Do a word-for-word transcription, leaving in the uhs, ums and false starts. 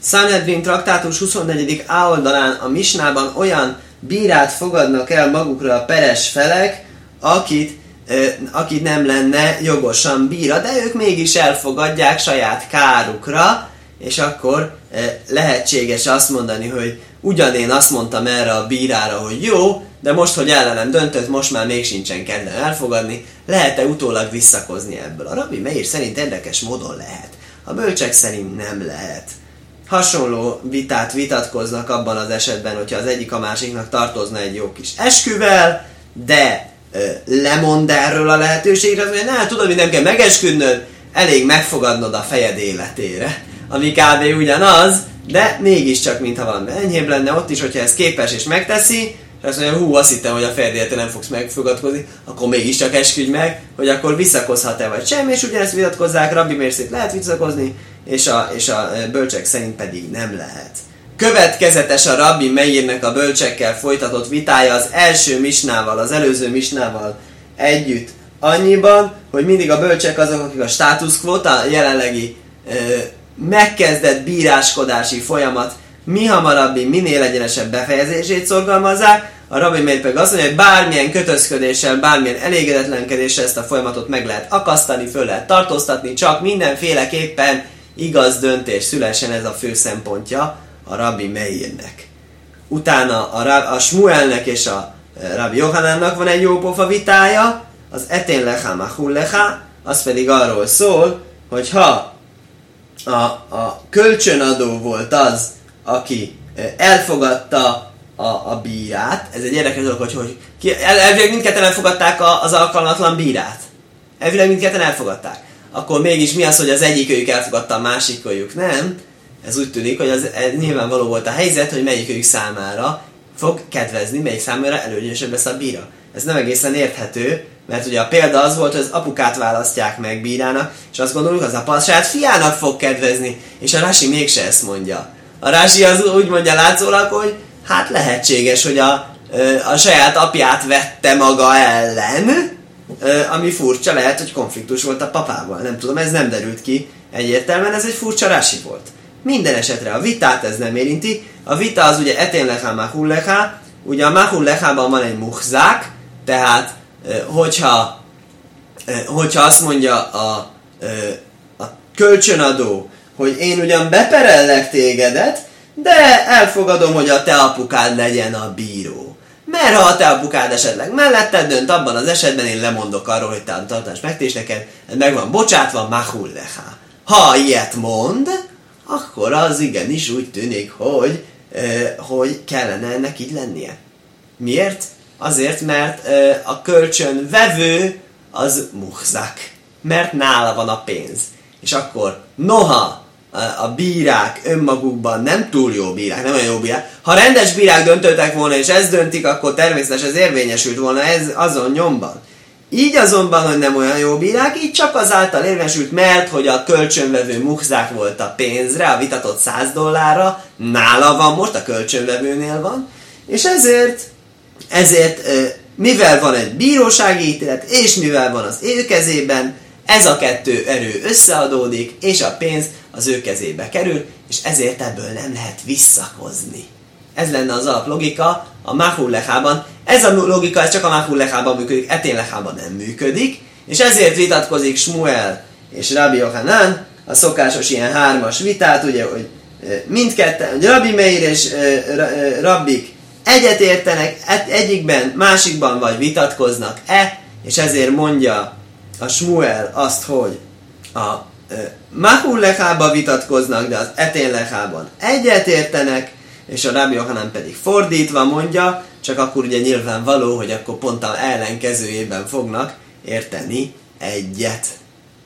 Sanhedrin traktátus huszonnegyedik oldalán a misnában olyan bírát fogadnak el magukra a peres felek, akit, ö, akit nem lenne jogosan bíra, de ők mégis elfogadják saját kárukra, és akkor ö, lehetséges azt mondani, hogy ugyan én azt mondtam erre a bírára, hogy jó, de most, hogy ellenem döntött, most már még sincsen kedvem elfogadni, lehet-e utólag visszakozni ebből? A Rabbi Meir szerint érdekes módon lehet. A bölcsek szerint nem lehet. Hasonló vitát vitatkoznak abban az esetben, hogyha az egyik a másiknak tartozna egy jó kis esküvel, de ö, lemond erről a lehetőségre, hogy ne, tudod, hogy nem kell megesküdnöd, elég megfogadnod a fejed életére. Ami kb. Ugyanaz, de mégiscsak, mintha valami enyhébb lenne ott is, hogyha ez képes és megteszi, és azt mondja, hú, azt hittem, hogy a fejed életére nem fogsz megfogadkozni, akkor mégiscsak esküdj meg, hogy akkor visszakozhat-e vagy sem, és ugyanezt vitatkozzák, Rabbi Meir szerint lehet visszakozni, és a, és a bölcsek szerint pedig nem lehet. Következetes a Rabbi Meirnek a bölcsekkel folytatott vitája az első misnával, az előző misnával együtt annyiban, hogy mindig a bölcsek azok, akik a status quo, a jelenlegi ö, megkezdett bíráskodási folyamat mi hamarabbi, minél egyenesebb befejezését szorgalmazzák, a Rabbi Meir pedig azt mondja, hogy bármilyen kötözködéssel, bármilyen elégedetlenkedéssel ezt a folyamatot meg lehet akasztani, föl lehet tartóztatni, csak mindenféleképpen igaz döntés szülessen, ez a fő szempontja a Rabbi Meirnek. Utána a, a Smuelnek és a Rabbi Yohanannak van egy jópofa vitája, az etén lecha machul lecha, az pedig arról szól, hogy ha a, a kölcsönadó volt az, aki elfogadta a, a bírát, ez egy érdekes dolog, hogy, hogy ki, el, elvileg mindketten elfogadták a, az alkalmatlan bírát. Elvileg mindketten elfogadták. Akkor mégis mi az, hogy az egyikőjük elfogadta, a másikőjük nem? Ez úgy tűnik, hogy az, ez nyilvánvaló volt a helyzet, hogy melyikőjük számára fog kedvezni, melyik számára előnyösebb lesz a bíra. Ez nem egészen érthető, mert ugye a példa az volt, hogy az apukát választják meg bírának, és azt gondoljuk, az apa a saját fiának fog kedvezni, és a Rashi mégse ezt mondja. A Rashi az úgy mondja látszólag, hogy hát lehetséges, hogy a, a saját apját vette maga ellen, ami furcsa, lehet, hogy konfliktus volt a papával. Nem tudom, ez nem derült ki egyértelműen, ez egy furcsa Rashi volt. Minden esetre a vitát ez nem érinti. A vita az ugye etén lecha, machul lecha. Ugye a machul lechában van egy muhzák, tehát hogyha, hogyha azt mondja a, a kölcsönadó, hogy én ugyan beperellek tégedet, de elfogadom, hogy a te apukád legyen a bíró. Mert ha a te apukád esetleg melletted dönt, abban az esetben én lemondok arról, hogy te tartás megtés neked, ez meg van bocsátva, machul lecha. Ha ilyet mond, akkor az igenis úgy tűnik, hogy, eh, hogy kellene ennek így lennie. Miért? Azért, mert eh, a kölcsönvevő az muhzak, mert nála van a pénz. És akkor noha a bírák önmagukban nem túl jó bírák, nem olyan jó bírák. Ha rendes bírák döntöttek volna, és ez döntik, akkor természetesen ez érvényesült volna ez azon nyomban. Így azonban, hogy nem olyan jó bírák, így csak azáltal érvényesült, mert hogy a kölcsönvevő muhzák volt a pénzre, a vitatott száz dollárra, nála van most, a kölcsönvevőnél van, és ezért, ezért mivel van egy bírósági ítélet, és mivel van az ő kezében, ez a kettő erő összeadódik, és a pénz az ő kezébe kerül, és ezért ebből nem lehet visszakozni. Ez lenne az alaplogika a machul lechában. Ez a logika ez csak a machul lechában működik, etén lechában nem működik, és ezért vitatkozik Smuel és Rabbi Yohanan, a szokásos ilyen hármas vitát, ugye, hogy mindketten, hogy Rabbi Meir és Rabbik egyetértenek, egyikben, másikban vagy vitatkoznak-e, és ezért mondja a Smuel azt, hogy a machul lechában vitatkoznak, de az etén lechában egyetértenek, és a Rabbi Yohanan pedig fordítva mondja, csak akkor ugye nyilvánvaló, hogy akkor pont a ellenkezőjében fognak érteni egyet.